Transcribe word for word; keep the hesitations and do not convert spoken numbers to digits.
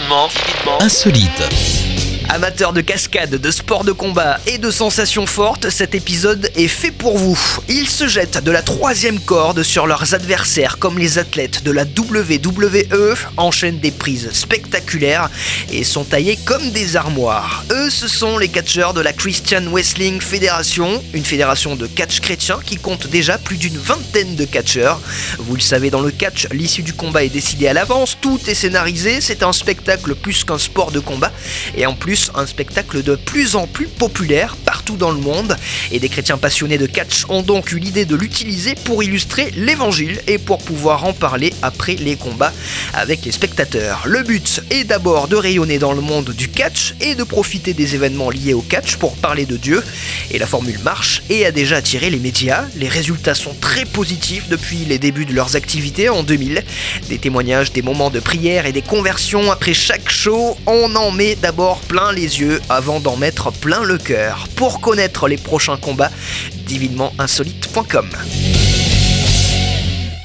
Divinement insolite. Amateurs de cascades, de sports de combat et de sensations fortes, cet épisode est fait pour vous. Ils se jettent de la troisième corde sur leurs adversaires comme les athlètes de la W W E, enchaînent des prises spectaculaires et sont taillés comme des armoires. Eux, ce sont les catcheurs de la Christian Wrestling Federation, une fédération de catch chrétien qui compte déjà plus d'une vingtaine de catcheurs. Vous le savez, dans le catch, l'issue du combat est décidée à l'avance, tout est scénarisé, c'est un spectacle plus qu'un sport de combat et en plus un spectacle de plus en plus populaire partout dans le monde, et des chrétiens passionnés de catch ont donc eu l'idée de l'utiliser pour illustrer l'évangile et pour pouvoir en parler après les combats avec les spectateurs. Le but est d'abord de rayonner dans le monde du catch et de profiter des événements liés au catch pour parler de Dieu, et la formule marche et a déjà attiré les médias. Les résultats sont très positifs depuis les débuts de leurs activités en deux mille. Des témoignages, des moments de prière et des conversions après chaque show. On en met d'abord plein les yeux avant d'en mettre plein le cœur. Pour connaître les prochains combats, divinement insolite point com.